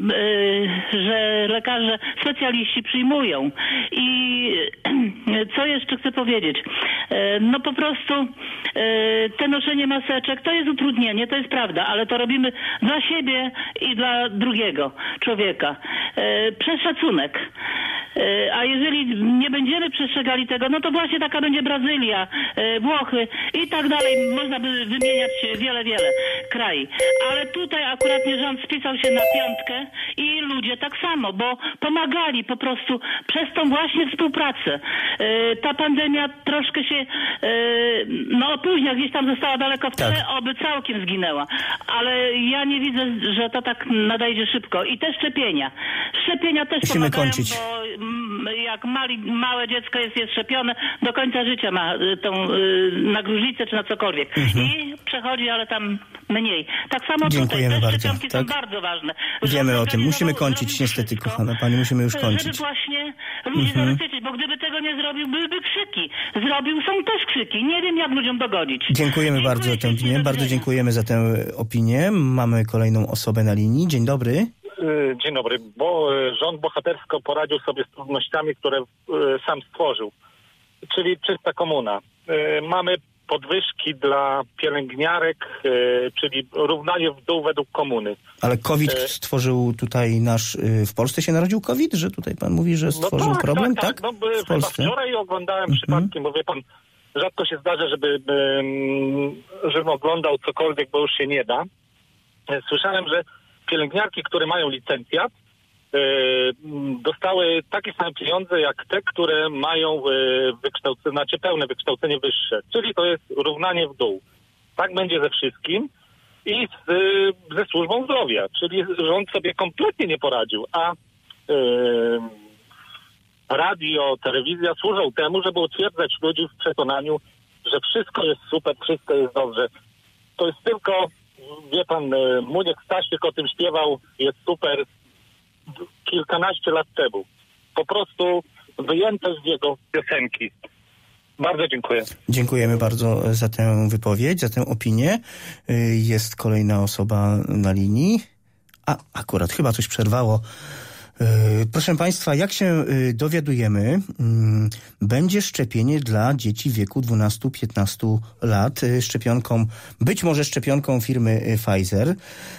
że lekarze, specjaliści przyjmują. I co jeszcze chcę powiedzieć? No po prostu te noszenie maseczek to jest utrudnienie, to jest prawda, ale to robimy dla siebie i dla drugiego człowieka. Przez szacunek. A jeżeli nie będziemy przestrzegali tego, no to właśnie taka będzie Brazylia, Włochy i tak dalej. Można by wymieniać wiele krajów. Ale tutaj akurat rząd spisał się na piątkę i ludzie tak samo, bo pomagali po prostu przez tą właśnie współpracę. Ta pandemia troszkę się opóźnia, gdzieś tam została daleko w tle, oby całkiem zginęła. Ale ja nie widzę, że to tak nadejdzie szybko. I te szczepienia. Szczepienia też
musimy
pomagają,
kończyć.
Bo jak małe dziecko jest szczepione, do końca życia ma tą na gruźlicę czy na cokolwiek. I przechodzi, ale tam mniej. Tak samo
dziękujemy
tutaj. Te
bardzo.
szczepionki są bardzo ważne.
Wiemy o tym. Musimy kończyć niestety, kochana pani. Musimy już kończyć.
Żeby właśnie ludzi zabezpieczyć, bo gdyby tego nie zrobił, byłyby krzyki. Zrobił, są też krzyki. Nie wiem, jak ludziom dogodzić.
Dziękujemy bardzo za tę opinię. Bardzo dziękujemy za tę opinię. Mamy kolejną osobę na linii. Dzień dobry.
Dzień dobry, bo rząd bohatersko poradził sobie z trudnościami, które sam stworzył, czyli czysta komuna. Mamy podwyżki dla pielęgniarek, czyli równanie w dół według komuny.
Ale COVID stworzył tutaj w Polsce się narodził COVID? Że tutaj pan mówi, że stworzył problem? Tak?
No, w Polsce. Wczoraj oglądałem przypadkiem, bo wie pan, rzadko się zdarza, żebym oglądał cokolwiek, bo już się nie da. Słyszałem, że pielęgniarki, które mają licencjat, dostały takie same pieniądze jak te, które mają pełne wykształcenie wyższe. Czyli to jest równanie w dół. Tak będzie ze wszystkim i ze służbą zdrowia. Czyli rząd sobie kompletnie nie poradził, a radio, telewizja służą temu, żeby utwierdzać ludzi w przekonaniu, że wszystko jest super, wszystko jest dobrze. To jest tylko, wie pan, Muniek Stasiek o tym śpiewał, jest super, kilkanaście lat temu. Po prostu wyjęte z jego piosenki. Bardzo dziękuję.
Dziękujemy bardzo za tę wypowiedź, za tę opinię. Jest kolejna osoba na linii. Akurat chyba coś przerwało. Proszę państwa, jak się dowiadujemy, będzie szczepienie dla dzieci w wieku 12-15 lat być może szczepionką firmy Pfizer.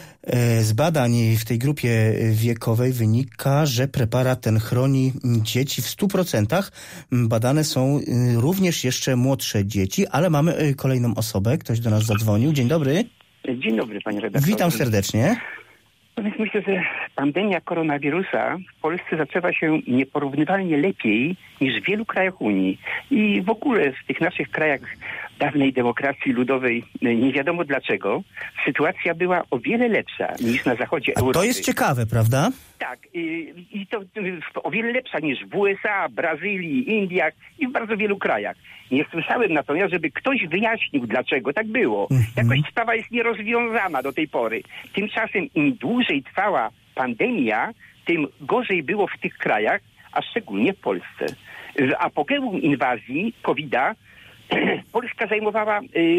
Z badań w tej grupie wiekowej wynika, że preparat ten chroni dzieci w 100%. Badane są również jeszcze młodsze dzieci, ale mamy kolejną osobę. Ktoś do nas zadzwonił. Dzień dobry.
Dzień dobry, panie redaktorze.
Witam serdecznie.
Więc myślę, że pandemia koronawirusa w Polsce zaczęła się nieporównywalnie lepiej niż w wielu krajach Unii. I w ogóle w tych naszych krajach dawnej demokracji ludowej, nie wiadomo dlaczego, sytuacja była o wiele lepsza niż na zachodzie Europy.
To jest ciekawe, prawda?
Tak. I to o wiele lepsza niż w USA, Brazylii, Indiach i w bardzo wielu krajach. Nie słyszałem natomiast, żeby ktoś wyjaśnił, dlaczego tak było. Jakoś sprawa jest nierozwiązana do tej pory. Tymczasem im dłużej trwała pandemia, tym gorzej było w tych krajach, a szczególnie w Polsce. W apogeum inwazji COVID-a Polska zajmowała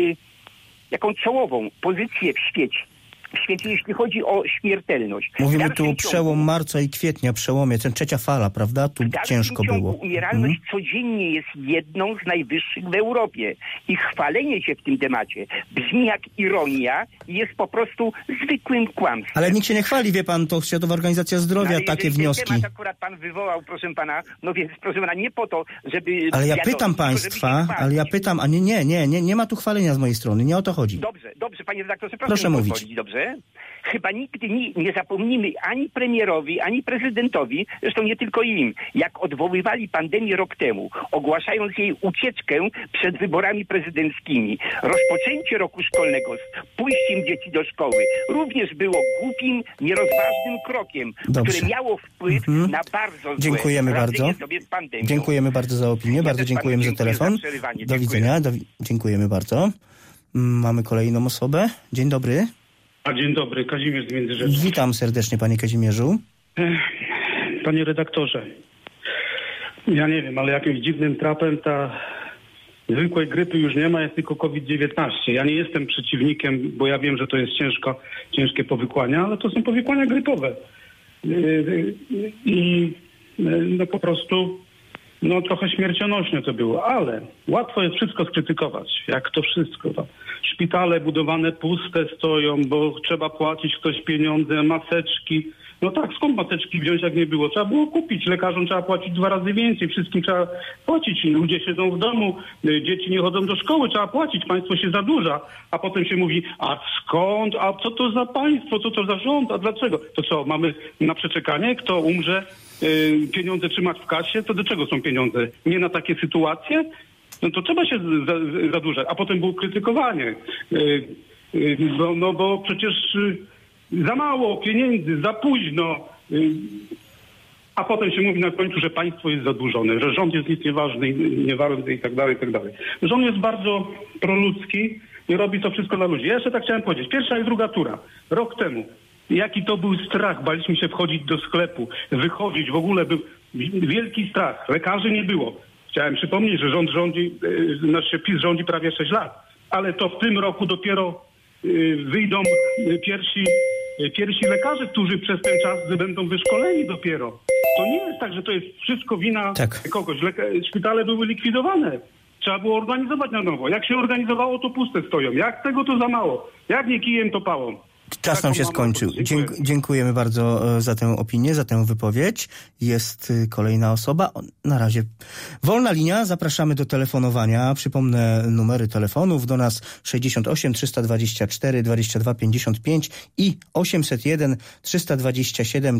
jaką czołową pozycję w świecie, jeśli chodzi o śmiertelność.
Mówimy tu przełom marca i kwietnia, przełomie, ten trzecia fala, prawda? Tu ciężko było.
Umieralność codziennie jest jedną z najwyższych w Europie. I chwalenie się w tym temacie brzmi jak ironia i jest po prostu zwykłym kłamstwem.
Ale nikt się nie chwali, wie pan, to Światowa Organizacja Zdrowia, takie wnioski.
Temat akurat pan wywołał, proszę pana, no więc proszę pana, nie po to, żeby...
Ale ja pytam państwa, nie ma tu chwalenia z mojej strony, nie o to chodzi.
Dobrze, panie redaktorze,
proszę mówić.
Dobrze. że chyba nigdy nie zapomnimy ani premierowi, ani prezydentowi, zresztą nie tylko im, jak odwoływali pandemię rok temu, ogłaszając jej ucieczkę przed wyborami prezydenckimi. Rozpoczęcie roku szkolnego z pójściem dzieci do szkoły również było głupim, nierozważnym krokiem, które miało wpływ na bardzo złe
Dziękujemy bardzo.
sobie z pandemią.
Dziękujemy bardzo za opinię, bardzo dziękujemy za telefon. Do widzenia, dziękujemy bardzo. Mamy kolejną osobę. Dzień dobry.
Dzień dobry, Kazimierz z Międzyrzecza.
Witam serdecznie, panie Kazimierzu.
Panie redaktorze, ja nie wiem, ale jakimś dziwnym trapem ta zwykłej grypy już nie ma, jest tylko COVID-19. Ja nie jestem przeciwnikiem, bo ja wiem, że to jest ciężkie powikłania, ale to są powikłania grypowe. I no po prostu trochę śmiercionośne to było, ale łatwo jest wszystko skrytykować, jak to wszystko. Szpitale budowane puste stoją, bo trzeba płacić ktoś pieniądze, maseczki. No tak, skąd maseczki wziąć, jak nie było? Trzeba było kupić, lekarzom trzeba płacić 2 razy więcej, wszystkim trzeba płacić. Ludzie siedzą w domu, dzieci nie chodzą do szkoły, trzeba płacić, państwo się zadłuża. A potem się mówi, a skąd, a co to za państwo, co to za rząd, a dlaczego? To co, mamy na przeczekanie, kto umrze, pieniądze trzymać w kasie? To do czego są pieniądze? Nie na takie sytuacje? No to trzeba się zadłużać. A potem było krytykowanie. Bo przecież za mało pieniędzy, za późno. A potem się mówi na końcu, że państwo jest zadłużone, że rząd jest nic nieważny i tak dalej, i tak dalej. Rząd jest bardzo proludzki i robi to wszystko dla ludzi. Ja jeszcze tak chciałem powiedzieć. Pierwsza i druga tura. Rok temu. Jaki to był strach. Baliśmy się wchodzić do sklepu, wychodzić. W ogóle był wielki strach. Lekarzy nie było. Chciałem przypomnieć, że PiS rządzi prawie 6 lat. Ale to w tym roku dopiero wyjdą pierwsi lekarze, którzy przez ten czas będą wyszkoleni dopiero. To nie jest tak, że to jest wszystko wina kogoś. Szpitale były likwidowane. Trzeba było organizować na nowo. Jak się organizowało, to puste stoją. Jak tego, to za mało. Jak nie kijem, to pałą.
Czas nam się skończył. Dziękujemy bardzo za tę opinię, za tę wypowiedź. Jest kolejna osoba. Na razie wolna linia. Zapraszamy do telefonowania. Przypomnę numery telefonów do nas 68 324 22 55 i 801 327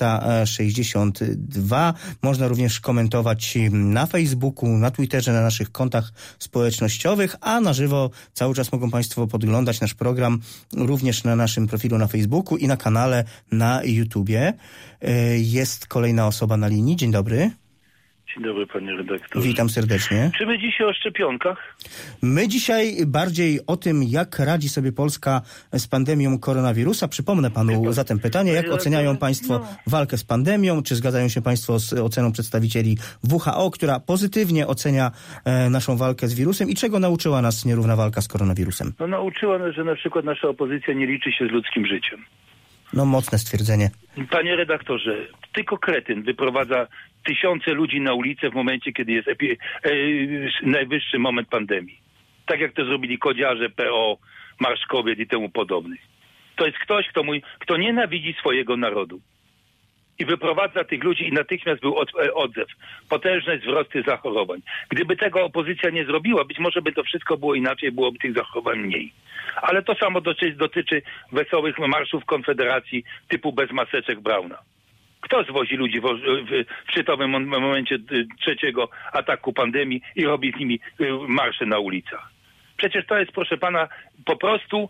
462. Można również komentować na Facebooku, na Twitterze, na naszych kontach społecznościowych, a na żywo cały czas mogą państwo podglądać nasz program również na naszym profilu na Facebooku i na kanale na YouTubie. Jest kolejna osoba na linii. Dzień dobry.
Dzień dobry, panie redaktorze.
Witam serdecznie.
Czy my dzisiaj o szczepionkach?
My dzisiaj bardziej o tym, jak radzi sobie Polska z pandemią koronawirusa. Przypomnę panu zatem pytanie, jak oceniają państwo walkę z pandemią? Czy zgadzają się państwo z oceną przedstawicieli WHO, która pozytywnie ocenia naszą walkę z wirusem i czego nauczyła nas nierówna walka z koronawirusem?
No nauczyła nas, że na przykład nasza opozycja nie liczy się z ludzkim życiem.
No mocne stwierdzenie.
Panie redaktorze, tylko kretyn wyprowadza tysiące ludzi na ulicę w momencie, kiedy jest najwyższy moment pandemii. Tak jak to zrobili kodziarze, PO, Marsz Kobiet i temu podobnych. To jest ktoś, kto nienawidzi swojego narodu. I wyprowadza tych ludzi i natychmiast był odzew. Potężne wzrosty zachorowań. Gdyby tego opozycja nie zrobiła, być może by to wszystko było inaczej, byłoby tych zachorowań mniej. Ale to samo dotyczy wesołych marszów Konfederacji typu bez maseczek Brauna. Kto zwozi ludzi w szczytowym momencie trzeciego ataku pandemii i robi z nimi marsze na ulicach? Przecież to jest, proszę pana, po prostu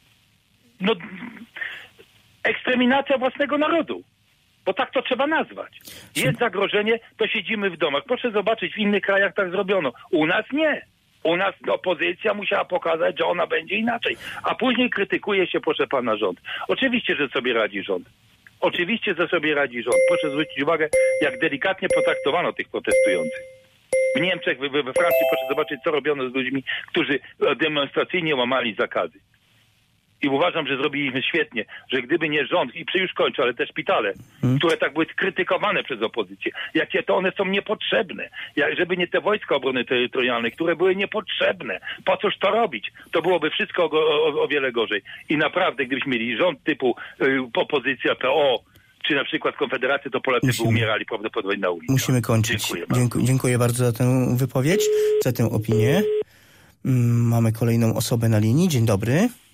eksterminacja własnego narodu. Bo tak to trzeba nazwać. Jest zagrożenie, to siedzimy w domach. Proszę zobaczyć, w innych krajach tak zrobiono. U nas nie. U nas opozycja musiała pokazać, że ona będzie inaczej. A później krytykuje się, proszę pana, rząd. Oczywiście, że sobie radzi rząd. Oczywiście, że sobie radzi rząd. Proszę zwrócić uwagę, jak delikatnie potraktowano tych protestujących. W Niemczech, we Francji, proszę zobaczyć, co robiono z ludźmi, którzy demonstracyjnie łamali zakazy. I uważam, że zrobiliśmy świetnie, że gdyby nie rząd, i już kończę, ale te szpitale, które tak były krytykowane przez opozycję, jakie to one są niepotrzebne. Żeby nie te wojska obrony terytorialnej, które były niepotrzebne. Po cóż to robić? To byłoby wszystko o wiele gorzej. I naprawdę, gdybyśmy mieli rząd typu opozycja, PO, czy na przykład Konfederacji, to Polacy by umierali prawdopodobnie na ulicy.
Musimy kończyć. Dziękuję bardzo za tę wypowiedź, za tę opinię. Mamy kolejną osobę na linii. Dzień dobry.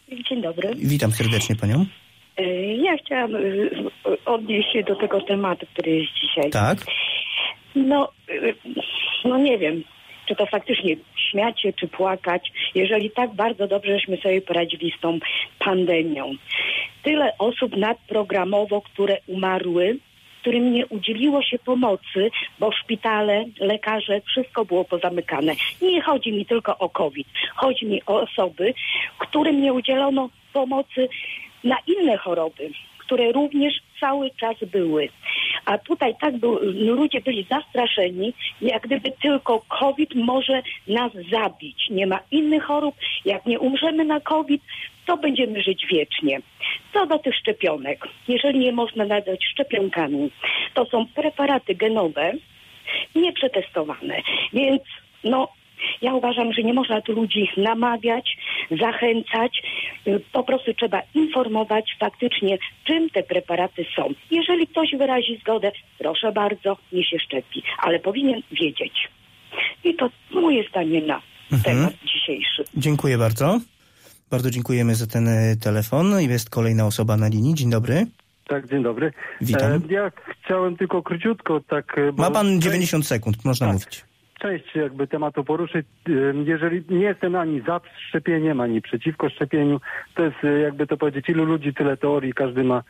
Dzień dobry.
Witam serdecznie panią.
Ja chciałam odnieść się do tego tematu, który jest dzisiaj.
Tak.
No nie wiem, czy to faktycznie śmiać się, czy płakać, jeżeli tak bardzo dobrze żeśmy sobie poradzili z tą pandemią. Tyle osób nadprogramowo, które umarły, którym nie udzieliło się pomocy, bo szpitale, lekarze, wszystko było pozamykane. Nie chodzi mi tylko o COVID. Chodzi mi o osoby, którym nie udzielono pomocy na inne choroby, które również cały czas były. A tutaj ludzie byli zastraszeni, jak gdyby tylko COVID może nas zabić. Nie ma innych chorób. Jak nie umrzemy na COVID, to będziemy żyć wiecznie. Co do tych szczepionek, jeżeli nie można nadać szczepionkami, to są preparaty genowe, nieprzetestowane. Więc ja uważam, że nie można tu ludzi namawiać, zachęcać. Po prostu trzeba informować faktycznie, czym te preparaty są. Jeżeli ktoś wyrazi zgodę, proszę bardzo, niech się szczepi. Ale powinien wiedzieć. I to moje zdanie na temat dzisiejszy.
Dziękuję bardzo. Bardzo dziękujemy za ten telefon. Jest kolejna osoba na linii. Dzień dobry.
Tak, dzień dobry.
Witam.
Ja chciałem tylko króciutko
Ma pan 90 sekund, można mówić.
Część jakby tematu poruszyć. Jeżeli nie jestem ani za szczepieniem, ani przeciwko szczepieniu, to jest jakby to powiedzieć, ilu ludzi, tyle teorii, każdy ma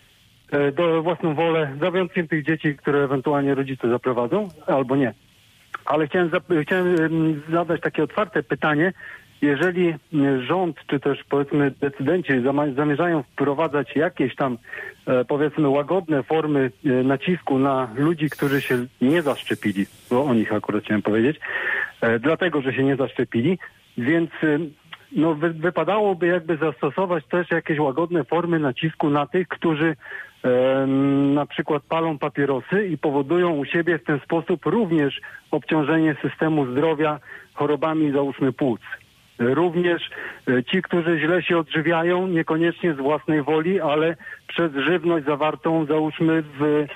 własną wolę, za wyjątkiem tych dzieci, które ewentualnie rodzice zaprowadzą, albo nie. Ale chciałem zadać takie otwarte pytanie. Jeżeli rząd, czy też powiedzmy decydenci zamierzają wprowadzać jakieś tam powiedzmy łagodne formy nacisku na ludzi, którzy się nie zaszczepili, bo o nich akurat chciałem powiedzieć, dlatego, że się nie zaszczepili, więc wypadałoby jakby zastosować też jakieś łagodne formy nacisku na tych, którzy na przykład palą papierosy i powodują u siebie w ten sposób również obciążenie systemu zdrowia chorobami, załóżmy, płuc. Również ci, którzy źle się odżywiają, niekoniecznie z własnej woli, ale przez żywność zawartą, załóżmy, w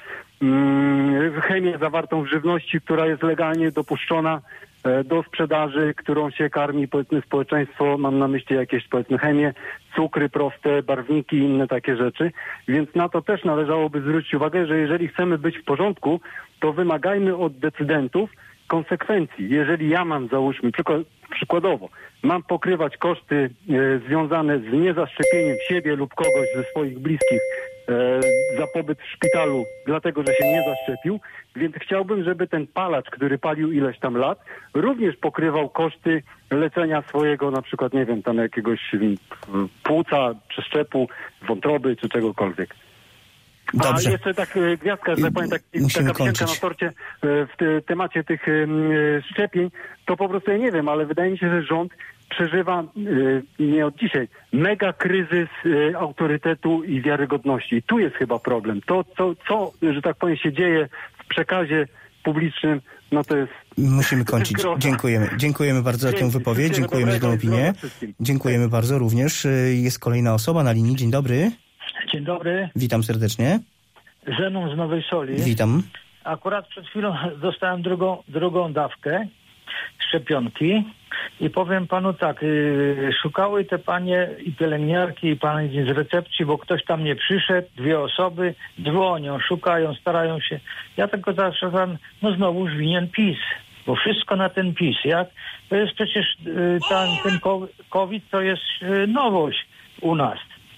chemię zawartą w żywności, która jest legalnie dopuszczona do sprzedaży, którą się karmi, powiedzmy, społeczeństwo, mam na myśli jakieś, powiedzmy, chemię, cukry proste, barwniki i inne takie rzeczy. Więc na to też należałoby zwrócić uwagę, że jeżeli chcemy być w porządku, to wymagajmy od decydentów konsekwencji. Jeżeli ja mam, załóżmy, przykładowo, mam pokrywać koszty związane z niezaszczepieniem siebie lub kogoś ze swoich bliskich za pobyt w szpitalu, dlatego że się nie zaszczepił, więc chciałbym, żeby ten palacz, który palił ileś tam lat, również pokrywał koszty leczenia swojego, na przykład, nie wiem, tam jakiegoś płuca, przeszczepu, wątroby czy czegokolwiek.
Dobrze.
A jeszcze tak gwiazdka, że powiem, taka wisienka na torcie w temacie tych szczepień, to po prostu ja nie wiem, ale wydaje mi się, że rząd przeżywa nie od dzisiaj mega kryzys autorytetu i wiarygodności. I tu jest chyba problem. To, co, że tak powiem, się dzieje w przekazie publicznym, no to jest...
Musimy kończyć. Dziękujemy bardzo za tę wypowiedź. Dziękujemy za tę opinię. Dziękujemy bardzo również. Jest kolejna osoba na linii. Dzień dobry.
Dzień dobry.
Witam serdecznie.
Zenon z Nowej Soli.
Witam.
Akurat przed chwilą dostałem drugą dawkę szczepionki i powiem panu tak, szukały te panie i pielęgniarki i panie z recepcji, bo ktoś tam nie przyszedł, 2 osoby dzwonią, szukają, starają się. Ja tylko zawsze znowuż winien PiS, bo wszystko na ten PiS, jak? To jest przecież ten COVID to jest nowość u nas.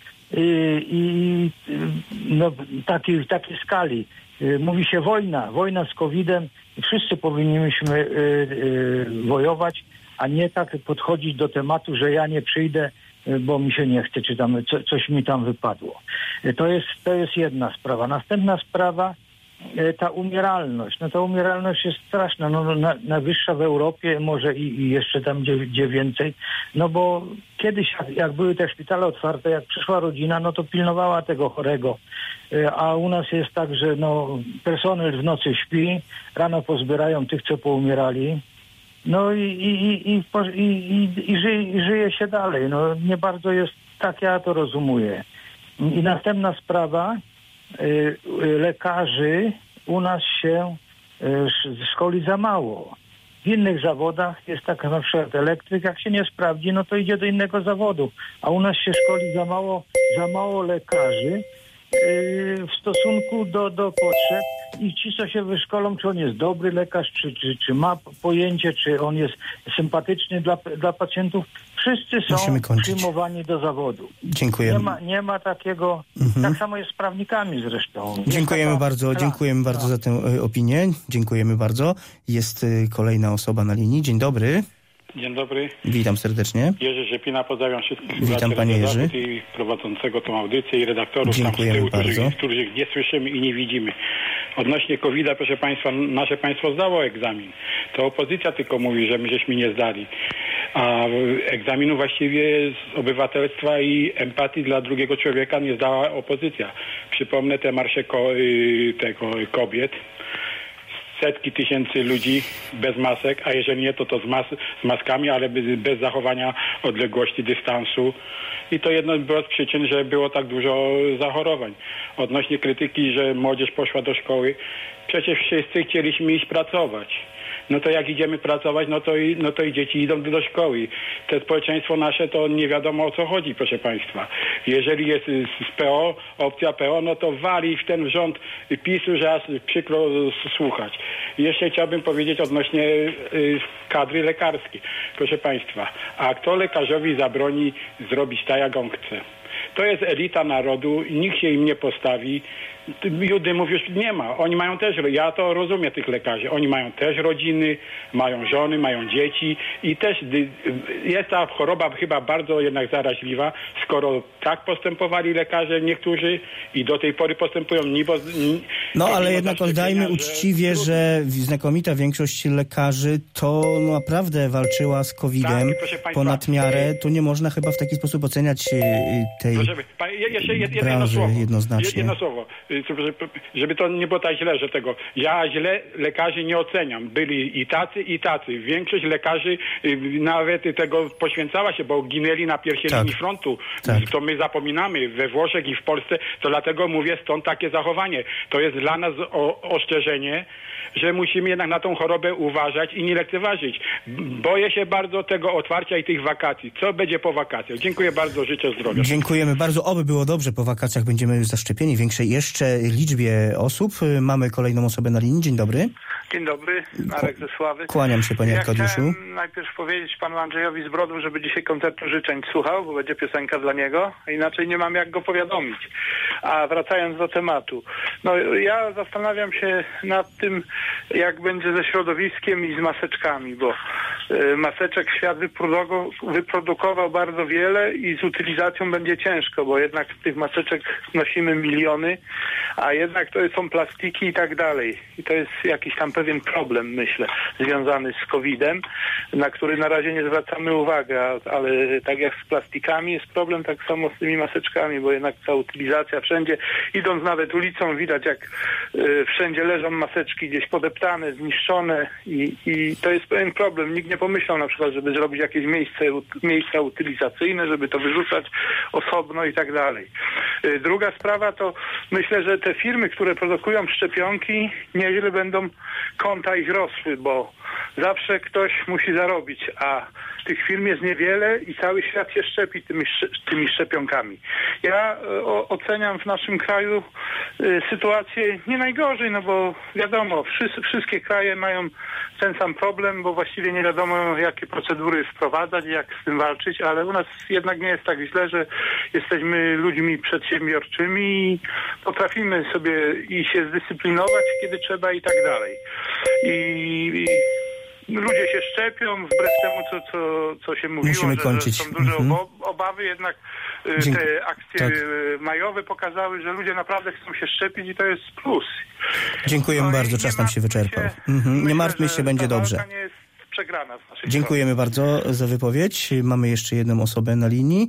W takiej skali. Mówi się wojna z COVID-em i wszyscy powinniśmy wojować, a nie tak podchodzić do tematu, że ja nie przyjdę, bo mi się nie chce, czy tam coś mi tam wypadło. To jest jedna sprawa. Następna sprawa, ta umieralność. No ta umieralność jest straszna, najwyższa w Europie, może i jeszcze tam gdzie więcej. No bo kiedyś, jak były te szpitale otwarte, jak przyszła rodzina, no to pilnowała tego chorego. A u nas jest tak, że personel w nocy śpi, rano pozbierają tych, co poumierali. No i żyje się dalej. No nie bardzo jest, tak ja to rozumuję. I następna sprawa, lekarzy u nas się szkoli za mało. W innych zawodach jest tak, na przykład elektryk, jak się nie sprawdzi, no to idzie do innego zawodu. A u nas się szkoli za mało lekarzy w stosunku do potrzeb i ci, co się wyszkolą, czy on jest dobry lekarz, czy ma pojęcie, czy on jest sympatyczny dla pacjentów. Wszyscy są przyjmowani do zawodu.
Dziękuję.
Nie ma takiego, tak samo jest z prawnikami zresztą.
Dziękujemy bardzo za tę opinię. Dziękujemy bardzo. Jest kolejna osoba na linii. Dzień dobry.
Dzień dobry.
Witam serdecznie.
Jerzy Rzepina, pozdrawiam wszystkich.
Witam panie Jerzy.
I prowadzącego tą audycję i redaktorów
Dziękujemy
tam z tyłu,
bardzo.
których nie słyszymy i nie widzimy. Odnośnie COVID-a, proszę państwa, nasze państwo zdało egzamin. To opozycja tylko mówi, że my żeśmy nie zdali. A egzaminu właściwie z obywatelstwa i empatii dla drugiego człowieka nie zdała opozycja. Przypomnę te marsze kobiet. Setki tysięcy ludzi bez masek, a jeżeli nie, to z maskami, ale bez zachowania odległości, dystansu. I to jedno było z przyczyn, że było tak dużo zachorowań. Odnośnie krytyki, że młodzież poszła do szkoły, przecież wszyscy chcieliśmy iść pracować. No to jak idziemy pracować, no to i dzieci idą do szkoły. To społeczeństwo nasze to nie wiadomo o co chodzi, proszę państwa. Jeżeli jest z PO, opcja PO, no to wali w ten rząd PiS-u, że aż przykro słuchać. Jeszcze chciałbym powiedzieć odnośnie kadry lekarskiej. Proszę państwa, a kto lekarzowi zabroni zrobić tak, jak on chce? To jest elita narodu, nikt się im nie postawi. Judymów już nie ma. Oni mają też, ja to rozumiem tych lekarzy, oni mają też rodziny, mają żony, mają dzieci i też jest ta choroba chyba bardzo jednak zaraźliwa, skoro tak postępowali lekarze niektórzy i do tej pory postępują
ale jednak oddajmy uczciwie, że znakomita większość lekarzy to naprawdę walczyła z COVID-em ponad miarę. Tu nie można chyba w taki sposób oceniać tej branży jednoznacznie.
Jedno słowo. Żeby to nie było tak źle, że tego. Ja źle lekarzy nie oceniam. Byli i tacy. Większość lekarzy nawet tego poświęcała się, bo ginęli na pierwszej linii frontu. To my zapominamy we Włoszech i w Polsce, to dlatego mówię, stąd takie zachowanie. To jest dla nas ostrzeżenie, że musimy jednak na tą chorobę uważać i nie lekceważyć. Boję się bardzo tego otwarcia i tych wakacji. Co będzie po wakacjach? Dziękuję bardzo, życzę zdrowia.
Dziękujemy bardzo. Oby było dobrze. Po wakacjach będziemy zaszczepieni większej jeszcze liczbie osób. Mamy kolejną osobę na linii. Dzień dobry.
Dzień dobry, Marek ze Sławy.
Kłaniam się, panie Arkadiuszu.
Chciałem najpierw powiedzieć panu Andrzejowi z Brodu, żeby dzisiaj koncertu życzeń słuchał, bo będzie piosenka dla niego, inaczej nie mam jak go powiadomić. A wracając do tematu, ja zastanawiam się nad tym, jak będzie ze środowiskiem i z maseczkami, bo maseczek świat wyprodukował bardzo wiele i z utylizacją będzie ciężko, bo jednak tych maseczek nosimy miliony, a jednak to są plastiki i tak dalej. I to jest jakiś tam pewien problem, myślę, związany z COVID-em, na który na razie nie zwracamy uwagi, ale tak jak z plastikami jest problem, tak samo z tymi maseczkami, bo jednak ta utylizacja wszędzie, idąc nawet ulicą, widać jak wszędzie leżą maseczki gdzieś podeptane, zniszczone i to jest pewien problem. Nikt nie pomyślał na przykład, żeby zrobić jakieś miejsca utylizacyjne, żeby to wyrzucać osobno i tak dalej. Druga sprawa to myślę, że te firmy, które produkują szczepionki, nieźle będą konta ich rosły, bo zawsze ktoś musi zarobić, a tych firm jest niewiele i cały świat się szczepi tymi szczepionkami. Ja oceniam w naszym kraju sytuację nie najgorzej, bo wiadomo, wszystkie kraje mają ten sam problem, bo właściwie nie wiadomo, jakie procedury wprowadzać, jak z tym walczyć, ale u nas jednak nie jest tak źle, że jesteśmy ludźmi przedsiębiorczymi i potrafimy sobie i się zdyscyplinować, kiedy trzeba i tak dalej. I ludzie się szczepią, wbrew temu, co się mówiło, że są duże obawy, jednak te akcje majowe pokazały, że ludzie naprawdę chcą się szczepić i to jest plus.
Dziękujemy bardzo, czas nam się wyczerpał. Nie martwmy się, będzie dobrze.
Nie jest przegrana z naszej
Dziękujemy bardzo za wypowiedź. Mamy jeszcze jedną osobę na linii.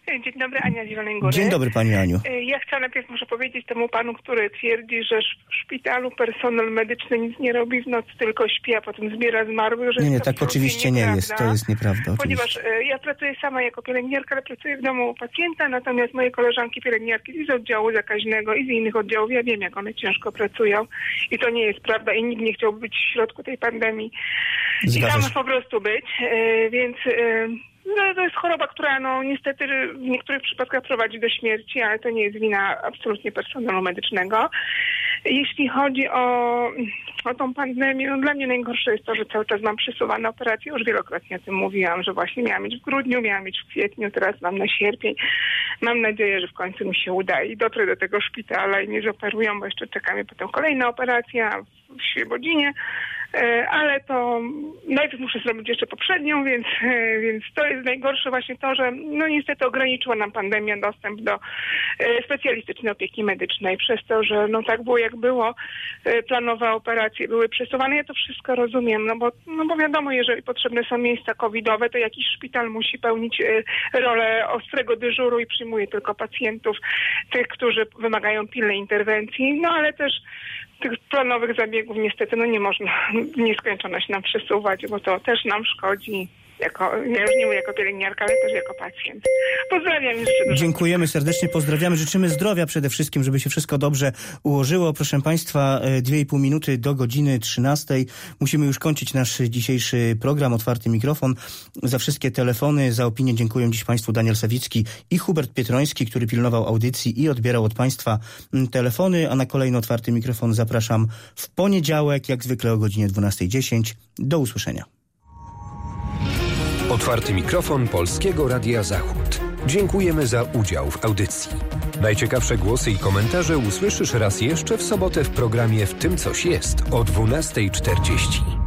Dzień dobry, Ania z Zielonej Góry.
Dzień dobry, pani Aniu.
Ja chciałam najpierw muszę powiedzieć temu panu, który twierdzi, że w szpitalu personel medyczny nic nie robi w nocy, tylko śpi, a potem zbiera zmarłych. Że
Nie, tak oczywiście nie jest. To jest nieprawda.
Ponieważ ja pracuję sama jako pielęgniarka, ale pracuję w domu pacjenta, natomiast moje koleżanki pielęgniarki i z oddziału zakaźnego i z innych oddziałów, ja wiem, jak one ciężko pracują i to nie jest prawda i nikt nie chciałby być w środku tej pandemii. I tam po prostu być, więc... No, to jest choroba, która no niestety w niektórych przypadkach prowadzi do śmierci, ale to nie jest wina absolutnie personelu medycznego. Jeśli chodzi o tą pandemię, no dla mnie najgorsze jest to, że cały czas mam przesuwane operacje. Już wielokrotnie o tym mówiłam, że właśnie miałam mieć w grudniu, miałam mieć w kwietniu, teraz mam na sierpień. Mam nadzieję, że w końcu mi się uda i dotrę do tego szpitala i mnie zoperują, bo jeszcze czekamy potem kolejna operacja w Świebodzinie. Ale to najpierw muszę zrobić jeszcze poprzednią, więc to jest najgorsze właśnie to, że no niestety ograniczyła nam pandemia dostęp do specjalistycznej opieki medycznej przez to, że no tak było jak było, planowe operacje były przesuwane. Ja to wszystko rozumiem, no bo wiadomo, jeżeli potrzebne są miejsca covidowe, to jakiś szpital musi pełnić rolę ostrego dyżuru i przyjmuje tylko pacjentów, tych, którzy wymagają pilnej interwencji, no ale też tych planowych zabiegów niestety nie można w nieskończoność nam przesuwać, bo to też nam szkodzi. Ja już nie mówię jako pielęgniarka, ale też jako pacjent. Pozdrawiam.
Dziękujemy serdecznie, pozdrawiamy. Życzymy zdrowia przede wszystkim, żeby się wszystko dobrze ułożyło. Proszę Państwa, 2,5 minuty do godziny 13. Musimy już kończyć nasz dzisiejszy program Otwarty Mikrofon. Za wszystkie telefony, za opinię dziękuję dziś Państwu Daniel Sawicki i Hubert Pietroński, który pilnował audycji i odbierał od Państwa telefony, a na kolejny Otwarty Mikrofon zapraszam w poniedziałek, jak zwykle o godzinie 12:10. Do usłyszenia.
Otwarty mikrofon Polskiego Radia Zachód. Dziękujemy za udział w audycji. Najciekawsze głosy i komentarze usłyszysz raz jeszcze w sobotę w programie W tym coś jest o 12:40.